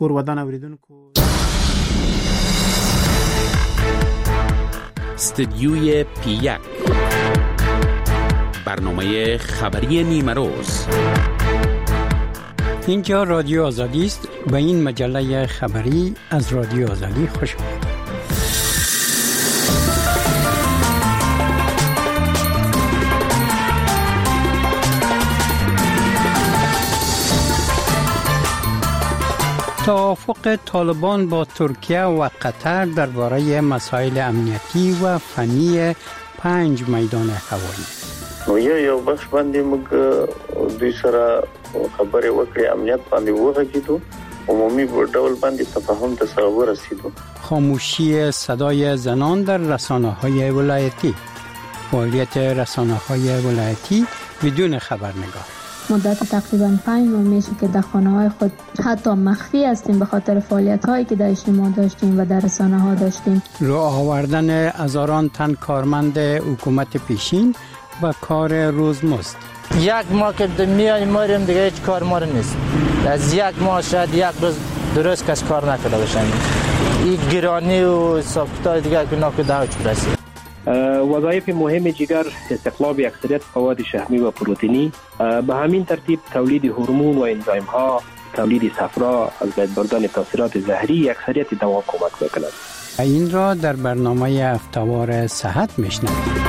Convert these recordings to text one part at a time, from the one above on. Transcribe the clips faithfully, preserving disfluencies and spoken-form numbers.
ورودن اوریدونکو استدیوی پی یک، برنامه خبری نیمه روز. اینجا رادیو آزادی است. به این مجله خبری از رادیو آزادی خوش آمدید. توافق طالبان با ترکیه و قطر درباره مسائل امنیتی و فنی پنج میدان هوایی. نو یو بخش باندې موږ دوی سره خبرې وکړې، امنیت باندې وغږیدو، عمومی ډول باندې تفاهم تصور رسیدو. خاموشی صدای زنان در رسانه‌های ولایتی. فعالیت رسانه‌های ولایتی بدون خبرنگار. مدت تقریباً پنج ماه میشه که در خانه‌های خود حتی مخفی هستیم به خاطر فعالیت‌هایی که در اجتماع داشتیم و در رسانه‌ها داشتیم. راه آوردن هزاران تن کارمند حکومت پیشین و کار روزمزد. یک ماه که میایم ماریم دیگه هیچ کار مار نیست. از یک ماه شاید یک روز درست کس کار نکنه باشن. این گرانی و ساختای دیگه که ناکو دعوت رسید. وظایف مهم جگر استخلاص اکثریت مواد شحمی و پروتئینی، به همین ترتیب تولید هورمون و انزایم ها، تولید صفرا، از بین بردن تاثیرات زهری اکثریت دوا کمک میکند. این را در برنامه هفته‌وار صحت میشنوید.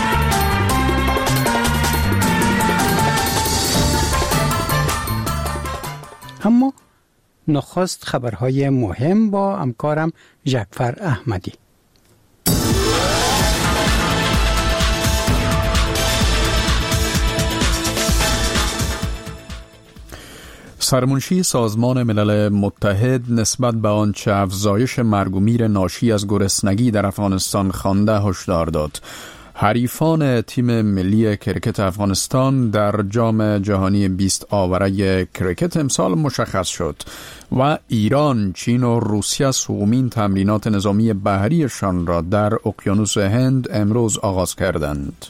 اما نخست خبرهای مهم با همکارم جعفر احمدی. سرمنشی سازمان ملل متحد نسبت به آنچه افزایش مرگ و میر ناشی از گرسنگی در افغانستان خوانده هشدار داد. حریفان تیم ملی کرکت افغانستان در جام جهانی بیست آوره کرکت امسال مشخص شد و ایران، چین و روسیه سومین تمرینات نظامی بحریشان را در اقیانوس هند امروز آغاز کردند.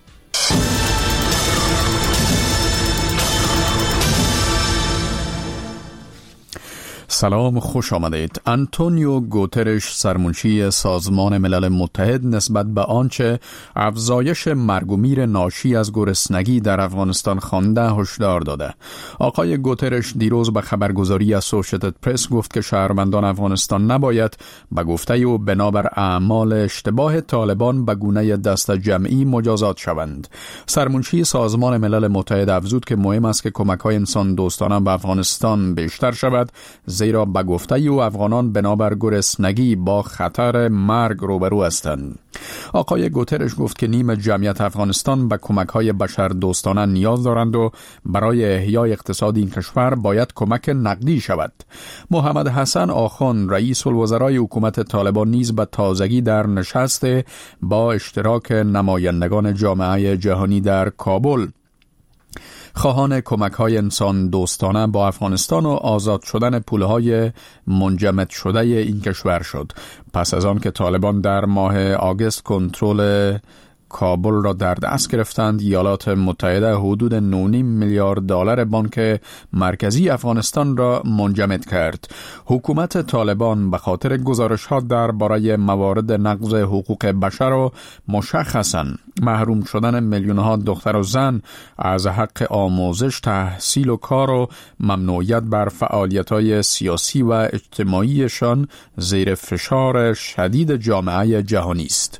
سلام، خوش آمدید. آنتونیو گوترش، سرمنشی سازمان ملل متحد، نسبت به آنچه افزایش مرگ و میر ناشی از گرسنگی در افغانستان خوانده هشدار داده. آقای گوترش دیروز به خبرگزاری اسوسییتد پرس گفت که شهروندان افغانستان نباید به گفته او بنابر اعمال اشتباه طالبان به گونه دست جمعی مجازات شوند. سرمنشی سازمان ملل متحد افزود که مهم است که کمک‌های انسان دوستانه به افغانستان بیشتر شود، زیرا به گفته او افغانان بنابر گرسنگی با خطر مرگ روبرو هستند. آقای گوترش گفت که نیم جمعیت افغانستان به کمک‌های بشر دوستانه نیاز دارند و برای احیای اقتصاد این کشور باید کمک نقدی شود. محمد حسن آخوند، رئیس الوزرای حکومت طالبان، نیز به تازگی در نشست با اشتراک نمایندگان جامعه جهانی در کابل خواهان کمک‌های انسان دوستانه با افغانستان و آزاد شدن پولهای منجمد شده این کشور شد. پس از آن که طالبان در ماه آگوست کنترل کابل را در دست گرفتند، ایالات متحده حدود نه و نیم میلیارد دلار بانک مرکزی افغانستان را منجمد کرد. حکومت طالبان به خاطر گزارش‌ها درباره موارد نقض حقوق بشر و مشخصاً محروم شدن میلیون‌ها دختر و زن از حق آموزش، تحصیل و کار و ممنوعیت بر فعالیت‌های سیاسی و اجتماعیشان زیر فشار شدید جامعه جهانی است.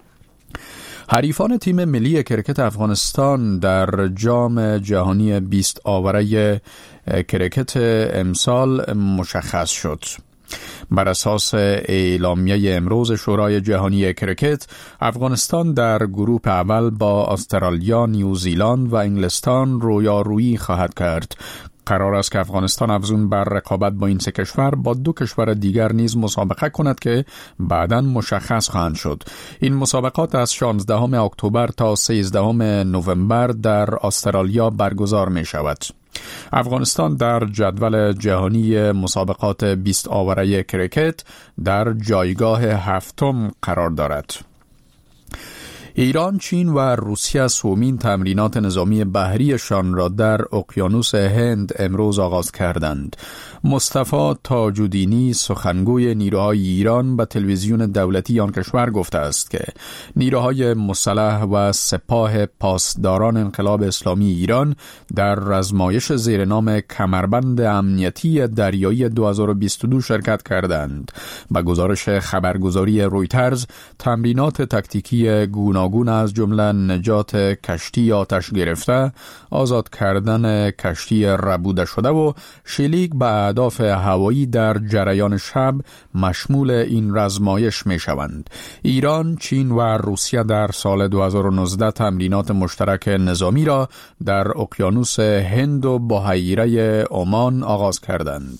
حریفان تیم ملی کرکت افغانستان در جام جهانی بیست آوره کرکت امسال مشخص شد. بر اساس اعلامیه امروز شورای جهانی کرکت، افغانستان در گروه اول با استرالیا، نیوزیلند و انگلستان رویارویی خواهد کرد. قرار است که افغانستان افزون بر رقابت با این سه کشور با دو کشور دیگر نیز مسابقه کند که بعداً مشخص خواهند شد. این مسابقات از شانزدهم اکتبر تا سیزدهم نوامبر در استرالیا برگزار می شود. افغانستان در جدول جهانی مسابقات بیست آوره کرکت در جایگاه هفتم قرار دارد. ایران، چین و روسیه سومین تمرینات نظامی بحریشان را در اقیانوس هند امروز آغاز کردند. مصطفی تاج‌الدینی سخنگوی نیروهای ایران به تلویزیون دولتی آن کشور گفته است که نیروهای مسلح و سپاه پاسداران انقلاب اسلامی ایران در آزمایش زیر نام کمربند امنیتی دریایی دو هزار و بیست و دو شرکت کردند. به گزارش خبرگزاری رویترز، تمرینات تاکتیکی گوناگون از جمله نجات کشتی آتش گرفته، آزاد کردن کشتی ربوده شده و شلیک به اهداف هوایی در جریان شب مشمول این آزمایش می شوند. ایران، چین و روسیه در سال دو هزار و نوزده تمرینات مشترک نظامی را در اقیانوس هند و بحیره عمان آغاز کردند.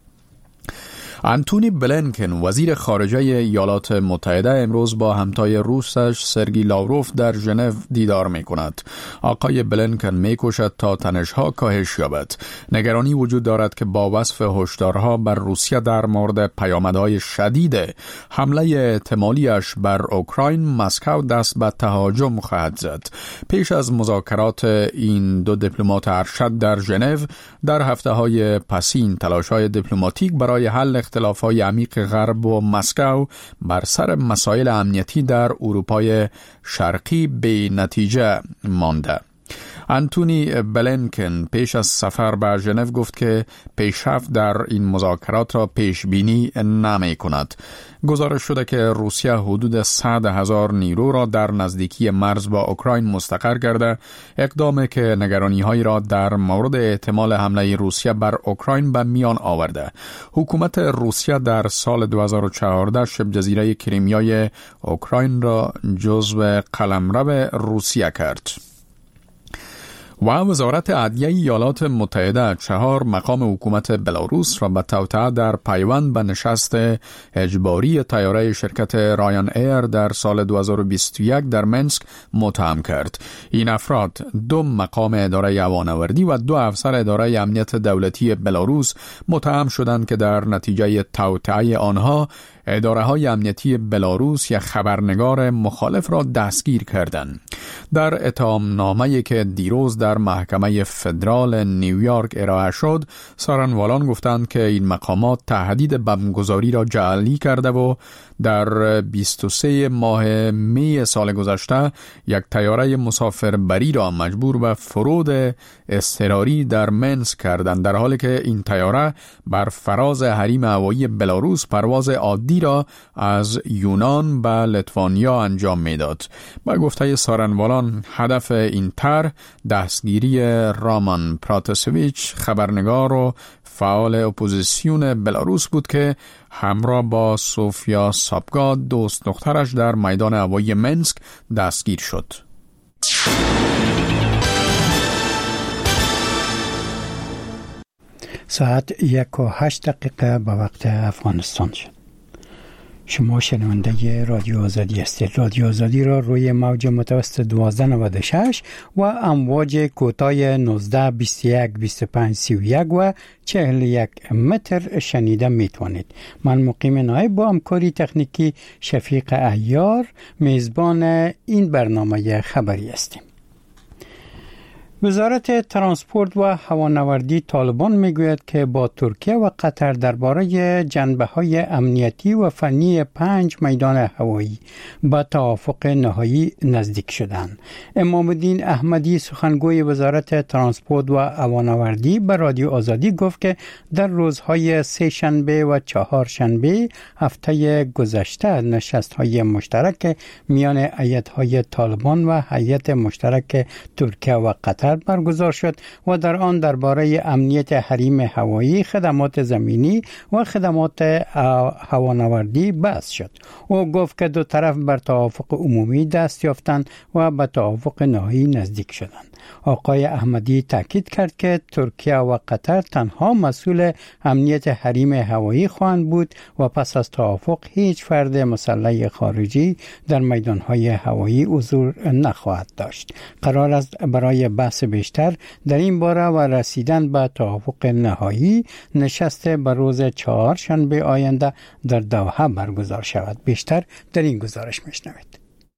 آنتونی بلینکن وزیر خارجه ایالات متحده امروز با همتای روسش سرگئی لاوروف در ژنو دیدار می کند. آقای بلینکن می کوشد تا تنش‌ها کاهش یابد. نگرانی وجود دارد که با وصف هشدارها بر روسیه در مورد پیامدهای شدید حمله احتمالیش بر اوکراین، مسکو دست به تهاجم خواهد زد. پیش از مذاکرات این دو دیپلمات ارشد در ژنو در هفته‌های پسین، تلاش‌های دیپلماتیک برای حل اختلاف‌های عمیق غرب و مسکو بر سر مسائل امنیتی در اروپای شرقی به نتیجه مانده. آنتونی بلینکن پیش از سفر به ژنو گفت که پیشرفت در این مذاکرات را پیش بینی نمی کند. گزارش شده که روسیه حدود صد هزار نیرو را در نزدیکی مرز با اوکراین مستقر کرده، اقدامی که نگرانی‌هایی را در مورد احتمال حمله روسیه بر اوکراین به میان آورده. حکومت روسیه در سال دو هزار و چهارده شبه جزیره کریمیای اوکراین را جزو قلمرو روسیه کرد. و وزارت عدلیه ایالات متحده چهار مقام حکومت بلاروس را به توطئه در پیوند به نشست اجباری طیاره شرکت رایان ایر در سال دو هزار و بیست و یک در منسک متهم کرد. این افراد دو مقام اداره هوانوردی و دو افسر اداره امنیت دولتی بلاروس متهم شدند که در نتیجه توطئه آنها اداره های امنیتی بلاروس یا خبرنگار مخالف را دستگیر کردند. در اتهام نامه‌ای که دیروز در محکمه فدرال نیویورک ارائه شد، سارنوالان گفتند که این مقامات تهدید بمبگذاری را جعلی کرده و در بیست و سه ماه می سال گذشته یک طیاره مسافربری را مجبور به فرود اضطراری در منسک کردند، در حالی که این طیاره بر فراز حریم هوایی بلاروس پرواز عادی را از یونان به لیتوانیا انجام میداد. با گفته سارنوالان، هدف این طرح دستگیری رامان پراتاسویچ، خبرنگار و فعال اپوزیسیون بلاروس بود که همراه با سوفیا سابگا دوست دخترش در میدان هوایی منسک دستگیر شد. ساعت یک و هشت دقیقه به وقت افغانستان شد. شما شنونده رادیو آزادی هستید. رادیو آزادی را روی موج متوسط دوازده نود و شش و امواج کوتاه نوزده بیست و یک بیست و پنج سی و یک و چهل و یک متر شنیده میتوانید. من مقیم نایب با همکاری تکنیکی شفیق عیار میزبان این برنامه خبری هستیم. وزارت ترانسپورت و هوانوردی طالبان میگوید که با ترکیه و قطر درباره جنبه‌های امنیتی و فنی پنج میدان هوایی با توافق نهایی نزدیک شدند. امام الدین احمدی سخنگوی وزارت ترانسپورت و هوانوردی به رادیو آزادی گفت که در روزهای سه شنبه و چهار شنبه هفته گذشته نشست‌های مشترک میان هیئت‌های طالبان و هیئت مشترک ترکیه و قطر برگزار شد و در آن درباره امنیت حریم هوایی، خدمات زمینی و خدمات هوانوردی بحث شد. او گفت که دو طرف بر توافق عمومی دست یافتند و به توافق نهایی نزدیک شدند. آقای احمدی تاکید کرد که ترکیه و قطر تنها مسئول امنیت حریم هوایی خواهند بود و پس از توافق هیچ فرد مسلح خارجی در میدانهای هوایی حضور نخواهد داشت. قرار است برای بحث بیشتر در این باره و رسیدن به توافق نهایی نشست به روز چهارشنبه آینده در دوحه برگزار شود. بیشتر در این گزارش میشنوید.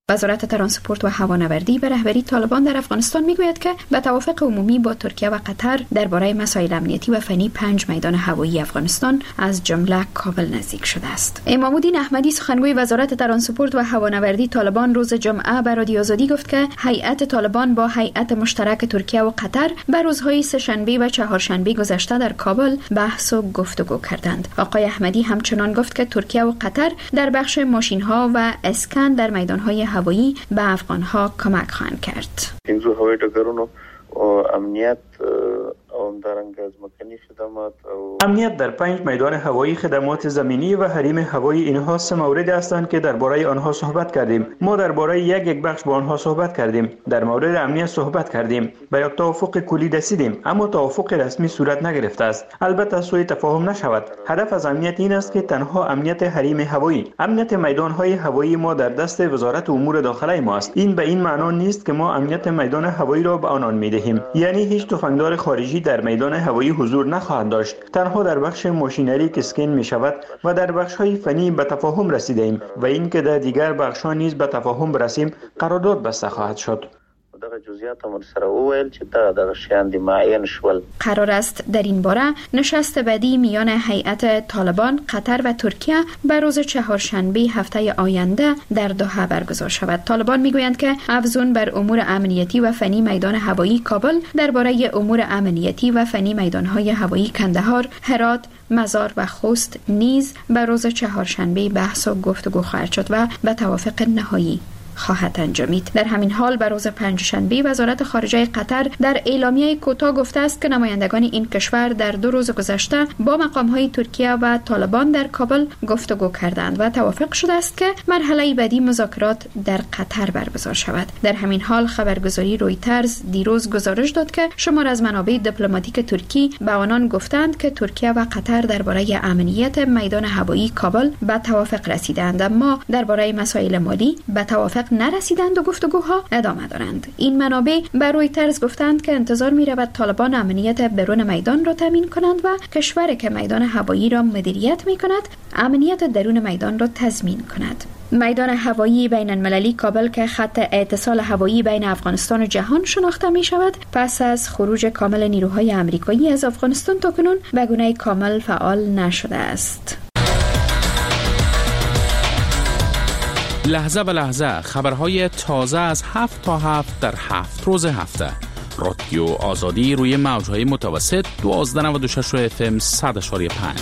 وزارت ترانسپورت و هوانوردی به رهبری طالبان در افغانستان میگوید که به توافق عمومی با ترکیه و قطر درباره مسائل امنیتی و فنی پنج میدان هوایی افغانستان از جمله کابل نزدیک شده است. امام الدین احمدی سخنگوی وزارت ترانسپورت و هوانوردی طالبان روز جمعه به رادیو آزادی گفت که هیئت طالبان با هیئت مشترک ترکیه و قطر به روزهای سه‌شنبه و چهارشنبه گذشته در کابل بحث و گفتگو کردند. آقای احمدی همچنان گفت که ترکیه و قطر در بخش ماشین‌ها و اسکن در میدان‌های هوایی به افغان‌ها کمک خواهند کرد. این زو هوایی ډګرونو او امنیت او همدارنګه از مکنی خدمات او امنیت در پنج میدان هوایی، خدمات زمینی و حریم هوایی، اینها سه مورد هستند که درباره آنها صحبت کردیم. ما درباره یک یک بخش با آنها صحبت کردیم. در مورد امنیت صحبت کردیم. به یک توافق کلی رسیدیم، اما توافق رسمی صورت نگرفته است. البته سوء تفاهم نشود. هدف از امنیت این است که تنها امنیت حریم هوایی، امنیت میدان های هوایی ما در دست وزارت امور داخله ما است. این به این معنا نیست که ما امنیت میدان هوایی را به آنان میدهیم. یعنی هیچ تفنگدار خارجی در میدان هوایی حضور نخواهد داشت. تنها در بخش ماشینری که اسکن می شود و در بخش های فنی به تفاهم رسیده ایم و این که در دیگر بخش ها نیز به تفاهم برسیم قرارداد بسته خواهد شد. قرار است در این باره نشست بعدی میان هیئت طالبان، قطر و ترکیه به روز چهارشنبه هفته آینده در دوحه برگزار شود. طالبان میگویند که افزون بر امور امنیتی و فنی میدان هوایی کابل، درباره امور امنیتی و فنی میدان‌های هوایی کندهار، هرات، مزار و خوست نیز به روز چهارشنبه بحث و گفتگو خواهد شد و به توافق نهایی خواهد انجامید. در همین حال به روز پنجشنبه وزارت خارجه قطر در اعلامیه کوتاه گفته است که نمایندگان این کشور در دو روز گذشته با مقام‌های ترکیه و طالبان در کابل گفتگو کردند و توافق شده است که مرحله بعدی مذاکرات در قطر برگزار شود. در همین حال خبرگزاری رویترز دیروز گزارش داد که شمار از منابع دیپلماتیک ترکی به آنان گفتند که ترکیه و قطر درباره امنیت میدان هوایی کابل به توافق رسیدند، اما درباره مسائل مالی به توافق نرسیدند و گفتگوها ادامه دارند. این منابع به رویترز گفتند که انتظار می رود طالبان امنیت برون میدان را تامین کنند و کشوری که میدان هوایی را مدیریت می کند امنیت درون میدان را تضمین کند. میدان هوایی بین المللی کابل که خط اتصال هوایی بین افغانستان و جهان شناخته می شود، پس از خروج کامل نیروهای آمریکایی از افغانستان تاکنون به گونه کامل فعال نشده است. لحظه به لحظه خبرهای تازه از هفت تا هفت در هفت روز هفته. رادیو آزادی روی موجهای متوسط دوازده نود و شش اف ام صد اشاری پنج.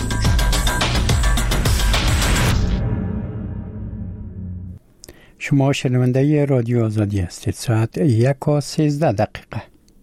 شما شنونده رادیو آزادی هستید. ساعت یک و سیزده دقیقه.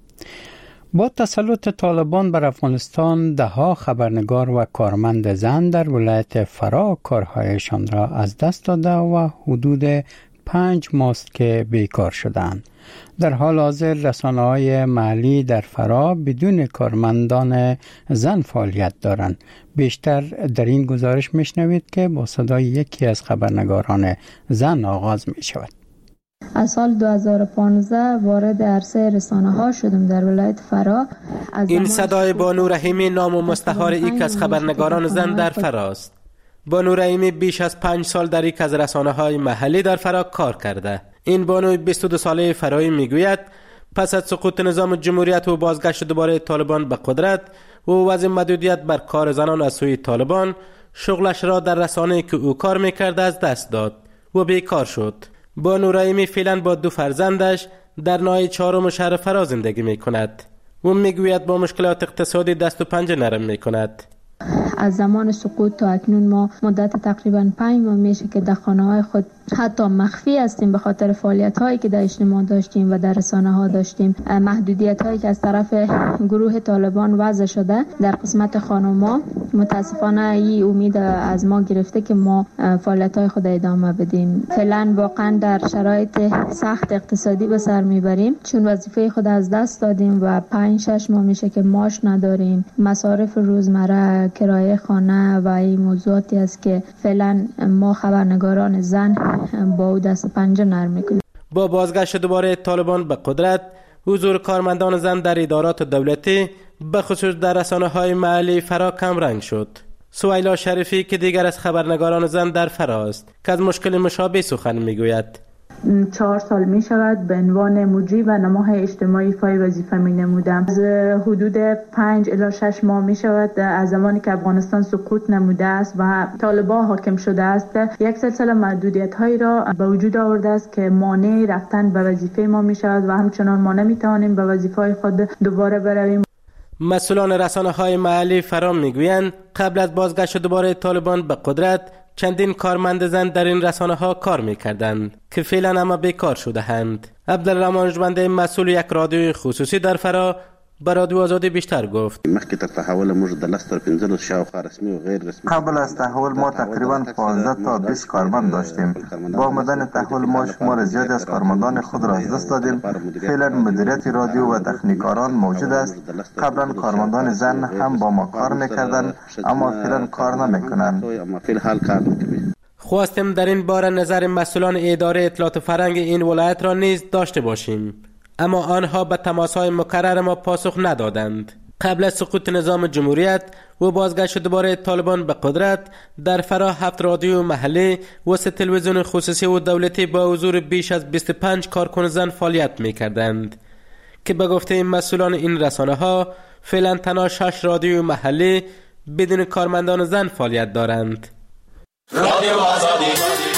با تسلط طالبان بر افغانستان دهها خبرنگار و کارمند زن در ولایت فرا کارهایشان را از دست داده و حدود پنج ماست که بیکار شدند. در حال حاضر رسانه‌های محلی در فرا بدون کارمندان زن فعالیت دارند. بیشتر در این گزارش میشنوید که با صدای یکی از خبرنگاران زن آغاز می شود. از سال دو هزار و پانزده وارد عرصه رسانه ها شدم در ولایت فرا. این صدای بانو رحیمی نام و مستحار یک از خبرنگاران زن در فرا است. بانو رحیمی بیش از پنج سال در یک از رسانه های محلی در فرا کار کرده. این بانوی بیست و دو ساله فرایی میگوید پس از سقوط نظام جمهوریت و بازگشت دوباره طالبان به قدرت و وضع محدودیت بر کار زنان از سوی طالبان، شغلش را در رسانه‌ای که او کار میکرد از دست داد و بیکار شد. بانو رحیمی فعلا با دو فرزندش در ناحیه چهارم شهر فرا زندگی میکند. او میگوید با مشکلات اقتصادی دست و پنجه نرم میکند. از زمان سقوط تا اکنون ما مدت تقریبا پنج ماه میشه که در خانه‌های خود حتی مخفی هستیم به خاطر فعالیت‌هایی که در اجتماع داشتیم و در رسانه‌ها داشتیم. محدودیت‌هایی که از طرف گروه طالبان وضع شده در قسمت خانم‌ها، متاسفانه این امید از ما گرفته که ما فعالیت‌های خود ادامه بدیم. فعلا واقعا در شرایط سخت اقتصادی به سر میبریم چون وظیفه خود از دست دادیم و پنج شش ماه میشه که معاش نداریم. مصارف روزمره، کرایه خانه و این موضوعاتی است که فعلا ما خبرنگاران زن با او دست پنجه نرم میکنیم. با بازگشت دوباره طالبان به قدرت، حضور کارمندان زن در ادارات دولتی به خصوص در رسانه‌های محلی فرا کم رنگ شد. سویلا شریفی که دیگر از خبرنگاران زن در فرا است که از مشکل مشابه سخن میگوید. چهار سال می شود به عنوان مجری و نماه اجتماعی ایفای وظیفه می نمودم. از حدود پنج الی شش ماه می شود از زمانی که افغانستان سقوط نموده است و طالبان حاکم شده است یک سلسله محدودیت هایی را به وجود آورده است که مانع رفتن به وظیفه ما می شود و همچنان ما نمی توانیم به وظیفه خود دوباره برویم. مسئولان رسانه های محلی فرام میگویند قبل از بازگشت دوباره طالبان به قدرت چندین کارمند زن در این رسانه ها کار میکردند که فعلا اما بیکار شده اند. عبدالرحمن جوانده مسئول یک رادیوی خصوصی در فرا به رادیو آزادی بیشتر گفت. مخکې تر تحول موږ د لس تر پنځلس شاوخوا رسمي و غیر رسمي قبل از تحول ما تقریبا پانزده تا بیست کارمند داشتیم. با آمدن تحول ما شمار زیادی از کارمندان خود را از دست دادیم. فعلا مدیریت رادیو و تکنیکاران موجود است. قبلا کارمندان زن هم با ما کار میکردند اما فعلا کار نمیکنند. خواستیم در این باره نظر مسئولان اداره اطلاعات فرهنگ این ولایت را نیز داشته باشیم، اما آنها به تماس‌های مکرر ما پاسخ ندادند. قبل از سقوط نظام جمهوریت و بازگشت دوباره طالبان به قدرت در فرا هفت رادیو محلی و سه تلویزیون خصوصی و دولتی با حضور بیش از بیست و پنج کارکن زن فعالیت می‌کردند که به گفته مسئولان این رسانه ها فعلا تنها شش رادیو محلی بدون کارمندان زن فعالیت دارند. رادیو آزادی.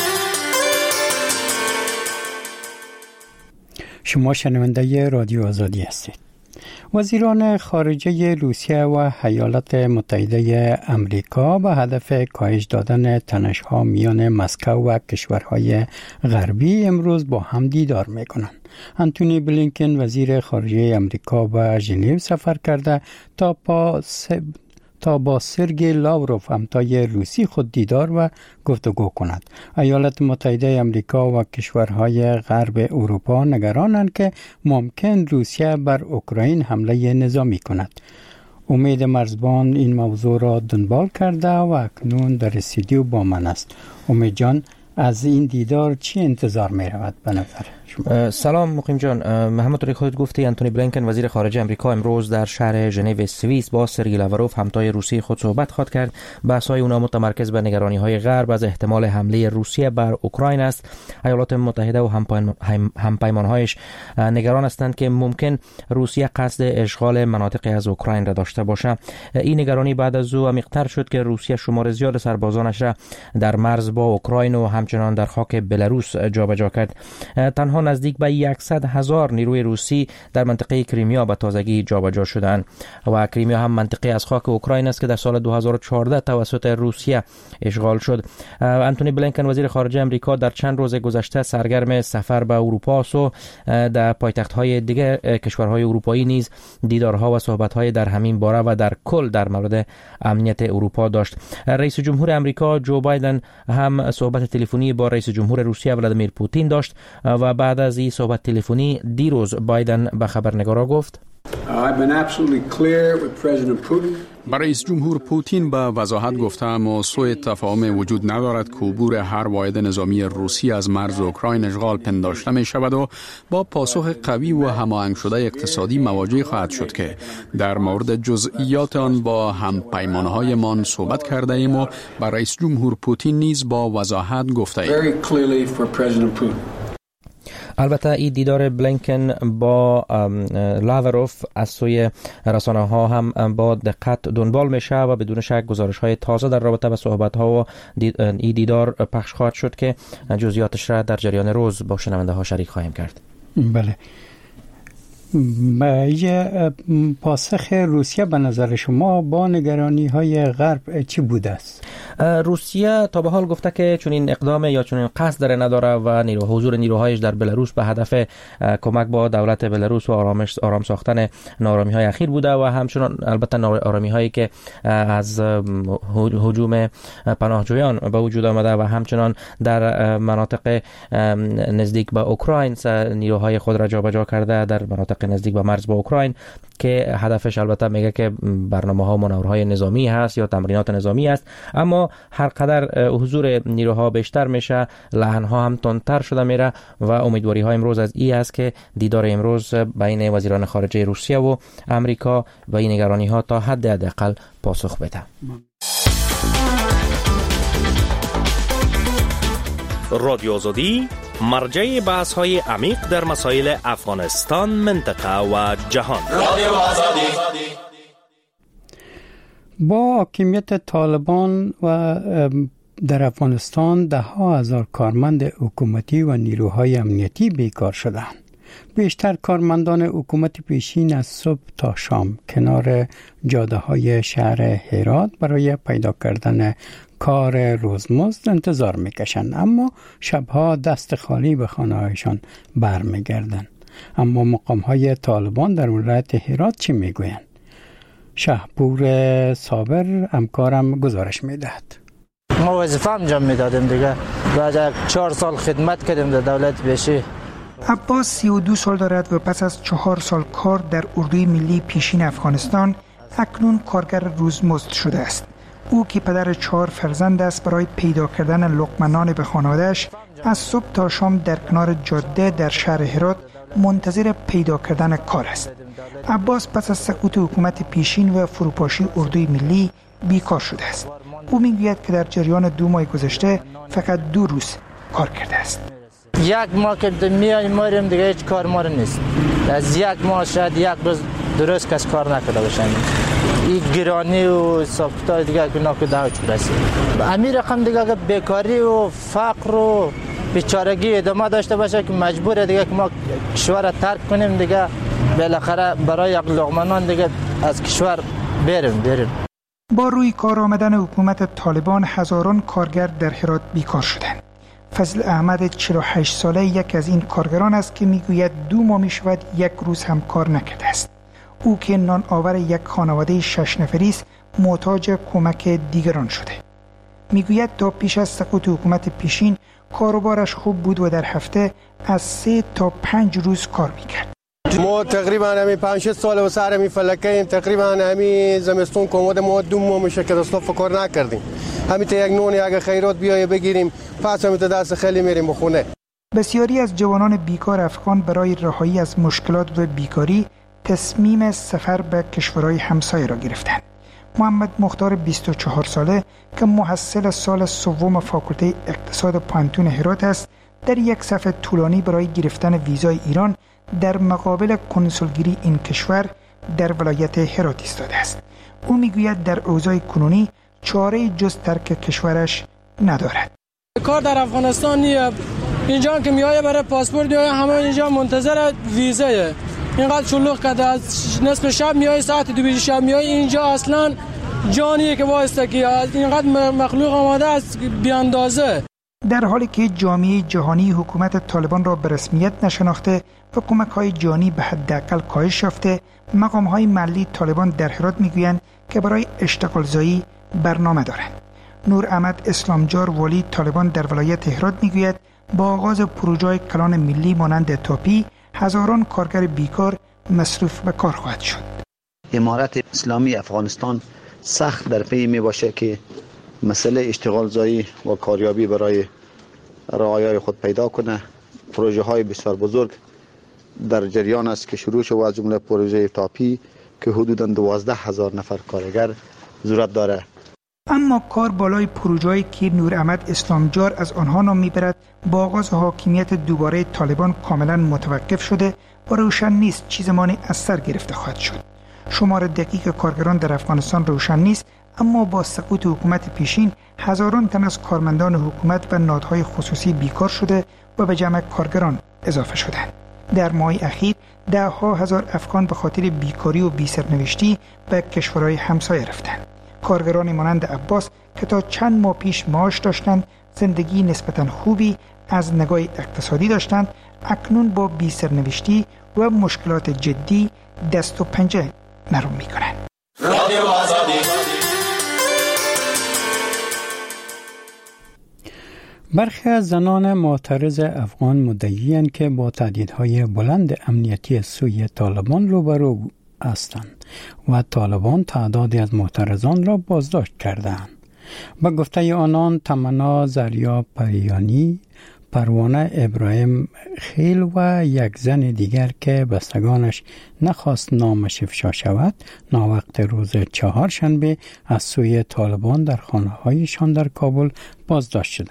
شما شنونده رادیو آزادی هستید. وزیران خارجه روسیه و ایالات متحده امریکا به هدف کاهش دادن تنش‌ها میان مسکو و کشورهای غربی امروز با هم دیدار می‌کنند. انتونی بلینکن وزیر خارجه امریکا به ژنو سفر کرده تا با سب... تا با سرگئی لاوروف همتای روسی خود دیدار و گفتگو کند. ایالات متحده امریکا و کشورهای غرب اروپا نگرانند که ممکن روسیه بر اوکراین حمله نظامی کند. امید مرزبان این موضوع را دنبال کرده و اکنون در استودیو با من است. امید جان، از این دیدار چی انتظار می رود به نظر شما؟ سلام مقیم جان. همونطور که خودت گفتی انتونی بلینکن وزیر خارجه امریکا امروز در شهر ژنو سوئیس با سرگئی لاوروف همتای روسی خود صحبت خواهد کرد. بحث‌های اونا متمرکز به نگرانی‌های غرب از احتمال حمله روسیه بر اوکراین است. ایالات متحده و همپیمان‌هایش نگران هستند که ممکن روسیه قصد اشغال مناطقی از اوکراین را داشته باشد. این نگرانی بعد از او عمیق‌تر شد که روسیه شمار زیاد سربازانش را در مرز با اوکراین و همچنان در خاک بلاروس جابجا کرد. تنها نزدیک به صد هزار نیروی روسی در منطقه کریمیا به تازگی جابجا شدند و کریمیا هم منطقه از خاک اوکراین است که در سال دو هزار و چهارده توسط روسیه اشغال شد. انتونی بلینکن وزیر خارجه امریکا در چند روز گذشته سرگرم سفر به اروپا است و در پایتخت‌های دیگر کشورهای اروپایی نیز دیدارها و صحبت‌های در همین باره و در کل در مورد امنیت اروپا داشت. رئیس جمهور امریکا جو بایدن هم صحبت تلفنی با رئیس جمهور روسیه ولادیمیر پوتین داشت و بعد از این صحبت تلفنی دیروز بایدن به خبرنگارا گفت با رئیس جمهور پوتین به وضاحت گفتم و سوء تفاهم وجود ندارد که عبور هر واحد نظامی روسی از مرز اوکراین اشغال پنداشته می شود و با پاسخ قوی و هماهنگ شده اقتصادی مواجه خواهد شد که در مورد جزئیات آن با همپیمان‌هایمان صحبت کرده ایم و با رئیس جمهور پوتین نیز با وضاحت گفته ایم. البته این دیدار بلینکن با لاوروف از سوی رسانه ها هم با دقت دنبال میشه و بدون شک گزارش های تازه در رابطه با صحبت ها و این دیدار پخش خواهد شد که جزئیاتش را در جریان روز با شنونده ها شریک خواهیم کرد. بله. یه پاسخ روسیه به نظر شما با نگرانی های غرب چی بوده است؟ روسیه تا به حال گفته که چون این اقدام یا چون این قصد داره نداره و نیرو حضور نیروهایش در بلاروس به هدف کمک با دولت بلاروس و آرامش آرام ساختن نارامی های اخیر بوده و همچنان البته نارامی هایی که از هجوم پناهجویان به وجود آمده و همچنان در مناطق نزدیک به اوکراین نیروهای خود را جابجا کرده در مناطق نزدیک به مرز با اوکراین که هدفش البته میگه که برنامه‌ها مناورهای نظامی هست یا تمرینات نظامی است، اما هر قدر حضور نیروها بیشتر میشه لحن‌ها هم تندتر شده میره و امیدواری ها امروز از این است که دیدار امروز بین وزیران خارجه روسیه و امریکا و این نگرانی ها تا حد حداقل پاسخ بده. رادیو آزادی مرجع بحث های عمیق در مسائل افغانستان، منطقه و جهان. رادیو آزادی. با حاکمیت طالبان و در افغانستان ده ها هزار کارمند حکومتی و نیروهای امنیتی بیکار شدند. بیشتر کارمندان حکومت پیشین از صبح تا شام کنار جاده های شهر هرات برای پیدا کردن کار روزمزد انتظار میکشند، اما شبها دست خالی به خانه‌هایشان برمیگردند. اما مقام های طالبان در ولایت هرات چی میگویند؟ شهپور صابر همکارم گزارش میدهد. ما وظیفه انجام میدادیم دیگه، بعد چهار سال خدمت کردیم در دولت پیشی. عباس سی و دو سال دارد و پس از چهار سال کار در اردوی ملی پیشین افغانستان اکنون کارگر روزمزد شده است. او که پدر چهار فرزند است برای پیدا کردن لقمه نان به خانواده‌اش از صبح تا شام در کنار جاده در شهر هرات منتظر پیدا کردن کار است. عباس پس از سقوط حکومت پیشین و فروپاشی اردوی ملی بیکار شده است. او میگوید که در جریان دو ماه گذشته فقط دو روز کار کرده است. یک ماه که میایم ماریم دیگه هیچ کار مار نیست. از یک ماه شاید یک روز درست کس کار نکرده باشن. این گرانی و ساختای دیگه که ناکو دعوت برسید. امیر رقم دیگه که بیکاری و فقر و بیچارگی ادامه داشته باشه که مجبوره دیگه که ما کشور را ترک کنیم دیگه، بالاخره برای یک لقمه نان دیگه از کشور بریم بریم. با روی کار آمدن حکومت طالبان هزاران کارگر در هرات بیکار شدند. فضل احمد چهل و هشت ساله یک از این کارگران است که میگوید دو ماه می شود یک روز هم کار نکرده است. او که نان آور یک خانواده شش نفری است محتاج کمک دیگران شده. میگوید تا پیش از سقوط حکومت پیشین کاروبارش خوب بود و در هفته از سه تا پنج روز کار میکرد. ما تقریبا همین پنج شش سال و سر همین فلکه تقریبا همین زمستون کمود ما دو ماه میشه که اصلا فکر نکردیم. همین تا یک نون اگه خیرات بیایه بگیریم پس همین تا دست خیلی میریم به خونه. بسیاری از جوانان بیکار افغان برای رهایی از مشکلات و بیکاری تصمیم سفر به کشورهای همسایه را گرفتند. محمد مختار بیست و چهار ساله که محصل سال سوم فاکولته اقتصاد پانتون هرات است، در یک صف طولانی برای گرفتن ویزای ایران در مقابل کنسولگری این کشور در ولایت هرات ایستاده است. او میگوید در اوضاع کنونی چاره جز ترک کشورش ندارد. کار در افغانستان نیه، اینجا که میایه برای پاسپورت میایه همه اینجا منتظر ویزایه. اینقدر شلوغ کرده، از نصف شب میایه ساعت دو بیش شب میایه اینجا، اصلا جانیه که واسطه که اینقدر مخلوق آماده است بی اندازه. در حالی که جامعه جهانی حکومت طالبان را به رسمیت نشناخته و کمک‌های جانی به حداقل کاهش یافته، مقام‌های محلی طالبان در هرات میگویند که برای اشتغالزایی برنامه دارند. نور احمد اسلامجار والی طالبان در ولایت هرات میگوید با آغاز پروژه‌های کلان ملی مانند تاپی هزاران کارگر بیکار مصروف به کار خواهد شد. امارت اسلامی افغانستان سخت در پی می باشه که مسئله اشتغالزایی و کاریابی برای رعایای خود پیدا کنه. پروژه های بسیار بزرگ در جریان است که شروع شد، از جمله پروژه تاپی که حدوداً دوازده هزار نفر کارگر ضرورت داره. اما کار بالای پروژه‌ای که نور احمد اسلامجار از آنها نام میبرد با آغاز حاکمیت دوباره طالبان کاملا متوقف شده و روشن نیست چه زمانی از سر گرفته خواهد شد. شمار دقیق کارگران در افغانستان روشن نیست، اما با سقوط حکومت پیشین هزاران تن از کارمندان حکومت و نهادهای خصوصی بیکار شده و به جمع کارگران اضافه شدند. در ماه اخیر ده ها هزار افغان به خاطر بیکاری و بی‌سرنوشتی به کشورهای همسایه رفتند. کارگران مانند عباس که تا چند ماه پیش معاش داشتند، زندگی نسبتاً خوبی از نگاه اقتصادی داشتند، اکنون با بی‌سرنوشتی و مشکلات جدی دست و پنجه نرم می‌کنند. رادیو آزادی. برخی از زنان معترض افغان مدعی‌اند که با تهدیدهای بلند امنیتی سوی طالبان روبرو هستند و طالبان تعدادی از معترضان را بازداشت کردند. با گفته آنان تمنا زریا پریانی، پروانه ابراهیم خیل و یک زن دیگر که بستگانش نخواست نامش افشا شود، ناوقت روز چهارشنبه از سوی طالبان در خانه‌هایشان در کابل بازداشت شدند.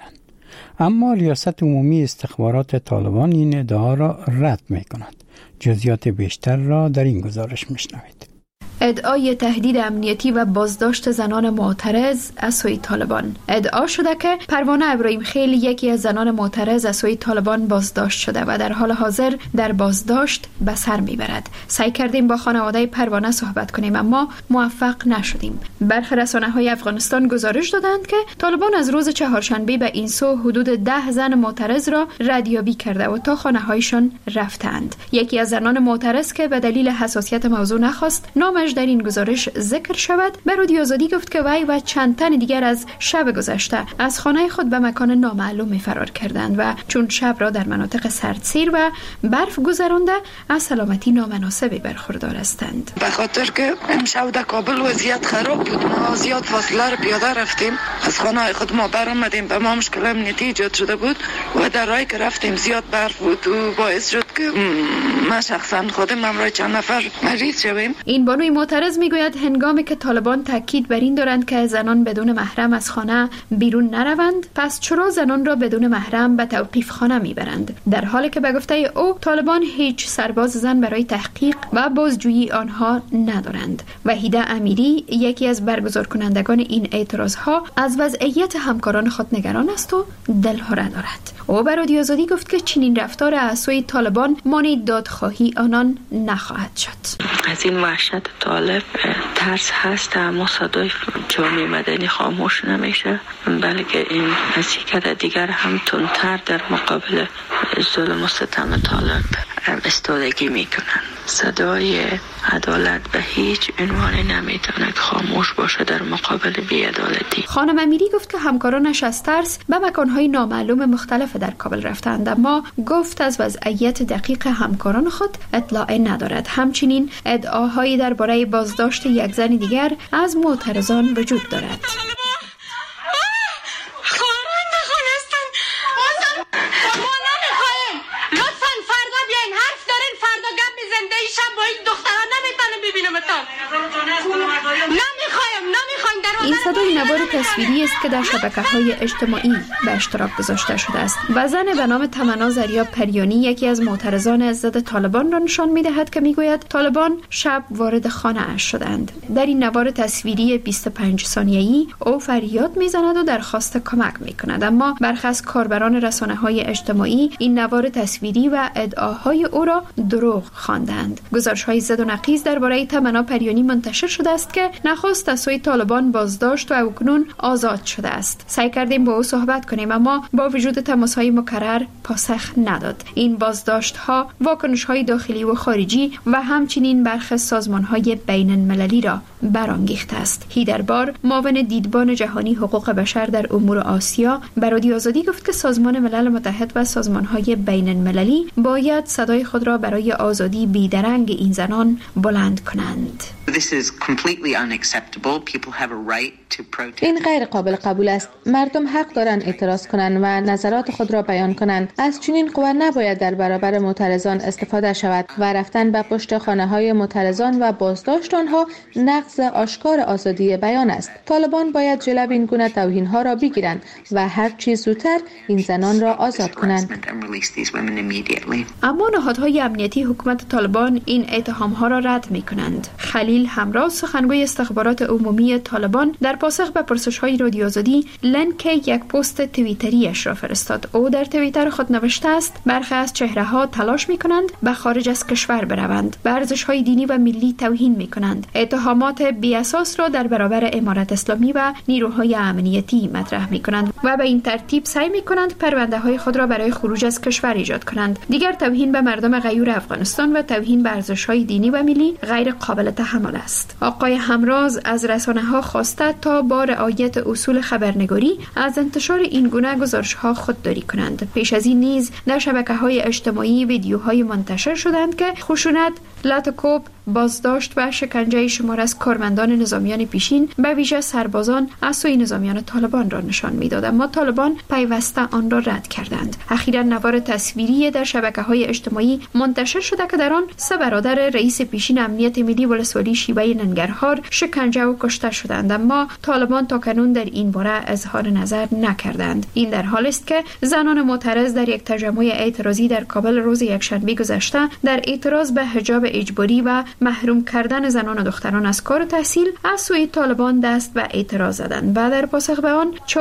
اما ریاست عمومی استخبارات طالبان این ادعا را رد می کند. جزئیات بیشتر را در این گزارش میشنوید. ادعای تهدید امنیتی و بازداشت زنان معترض از سوی طالبان. ادعا شده که پروانه ابراهیم خیل یکی از زنان معترض از سوی طالبان بازداشت شده و در حال حاضر در بازداشت به سر میبرد. سعی کردیم با خانواده پروانه صحبت کنیم اما موفق نشدیم. برخی رسانه‌های افغانستان گزارش دادند که طالبان از روز چهارشنبه به این سو حدود ده زن معترض را ردیابی کرده و تا خانه‌هایشان رفتند. یکی از زنان معترض که به دلیل حساسیت موضوع نخواست نامش در این گزارش ذکر شود، به رادیو آزادی گفت که وی و چند تن دیگر از شب گذشته از خانه خود به مکان نامعلوم فرار کردند و چون شب را در مناطق سردسیر و برف گذرانده از سلامتی نامناسبی برخوردار هستند. به خاطر که امشب در کابل وضعیت خراب بود، ما زیاد فاصله را پیاده رفتیم، از خانه خود ما برآمدیم، به ما مشکل امنیتی ایجاد شده بود و در راهی که رفتیم زیاد برف بود و باعث شد که ما شخصا خودم همراه چند نفر مریض شویم. این بانوی معترض میگوید هنگامی که طالبان تاکید بر این دارند که زنان بدون محرم از خانه بیرون نروند، پس چرا زنان را بدون محرم به توقیف خانه میبرند؟ در حالی که به گفته او طالبان هیچ سرباز زن برای تحقیق و بازجویی آنها ندارند. وحیده امیری یکی از برگزار کنندگان این اعتراضها از وضعیت همکاران خود نگران است و دلهره دارد. او به رادیو آزادی گفت که چنین رفتار از سوی طالبان مانع دادخواهی آنان نخواهد شد. از این وحشت طالب ترس هست اما صدای جامعه مدنی خاموش نمیشه، بلکه این حرکت دیگر هم تندتر در مقابل ظلم و ستم طالب استادگی میکنن. صدای عدالت به هیچ عنوان نمیتونه خاموش باشه در مقابل بی‌عدالتی. خانم امیری گفت که همکارانش از ترس به مکانهای نامعلوم مختلف در کابل رفتند اما گفت از وضعیت دقیق همکاران خود اطلاع ندارد. همچنین ادعاهایی درباره بازداشت یک زن دیگر از معترضان وجود دارد. این صدای نوار تصویری است که در شبکه‌های اجتماعی به اشتراک گذاشته شده است و زن به نام تمنا زریا پریانی یکی از معترضان ضد طالبان را نشان می‌دهد که می‌گوید طالبان شب وارد خانه اش شدند. در این نوار تصویری بیست و پنج ثانیه‌ای او فریاد می‌زند و درخواست کمک می‌کند، اما برخی از کاربران رسانه‌های اجتماعی این نوار تصویری و ادعاهای او را دروغ خواندند. گزارش‌های ضد و نقیض درباره تمنا پریانی منتشر شده است که نخست از سوی طالبان بازداشت و اکنون آزاد شده است. سعی کردیم با او صحبت کنیم اما با وجود تماس‌های مکرر پاسخ نداد. این بازداشت‌ها واکنش‌های داخلی و خارجی و همچنین برخی سازمان‌های بین‌المللی را برانگیخته است. هیدربار معاون دیدبان جهانی حقوق بشر در امور آسیا به رادیو آزادی گفت که سازمان ملل متحد و سازمان‌های بین‌المللی باید صدای خود را برای آزادی بیدرنگ این زنان بلند کنند. این غیر قابل قبول است. مردم حق دارند اعتراض کنند و نظرات خود را بیان کنند. از چنین قوه نباید در برابر معترضان استفاده شود و رفتن به پشت خانه‌های معترضان و بازداشت آنها نقض آشکار آزادی بیان است. طالبان باید جلو این گونه توهین‌ها را بگیرند و هر چیز زودتر این زنان را آزاد کنند. اما نهادهای امنیتی حکومت طالبان این اتهام‌ها را رد می‌کنند. خلیل همراز سخنگوی استخبارات عمومی طالبان در پاسخ به پرسش‌های رادیو آزادی لینک یک پست توییتریش را فرستاد. او در توییتر خود نوشته است برخی از چهره‌ها تلاش می‌کنند به خارج از کشور بروند، به ارزش‌های دینی و ملی توهین می‌کنند، اتهامات بی اساس را در برابر امارت اسلامی و نیروهای امنیتی مطرح می‌کنند و به این ترتیب سعی می‌کنند پرونده‌های خود را برای خروج از کشور ایجاد کنند. دیگر توهین به مردم غیور افغانستان و توهین به ارزش‌های دینی و ملی غیر قابل تحمل است. آقای همراز از رسانه‌ها خواسته تا با رعایت اصول خبرنگاری از انتشار این گونه گزارش‌ها خودداری کنند. پیش از این نیز در شبکه‌های اجتماعی ویدیوهای منتشر شدند که خشونت، لطکوب، بازداشت و شکنجه شمار از کارمندان نظامیان پیشین به ویژه سربازان از سوی نظامیان طالبان را نشان می‌داد، اما طالبان پیوسته آن را رد کردند. اخیراً نوار تصویری در شبکه‌های اجتماعی منتشر شده که در آن سه برادر رئیس پیشین امنیت ملی ولسوالی شیوه ننگرهار شکنجه و کشته شدند، اما طالبان تاکنون در این باره اظهار نظر نکردند. این در حالی است که زنان معترض در یک تجمع اعتراضی در کابل روز یکشنبه گذشته در اعتراض به حجاب اجباری و محروم کردن زنان و دختران از کار و تحصیل از سوی طالبان دست به اعتراض زدند و در پاسخ به آن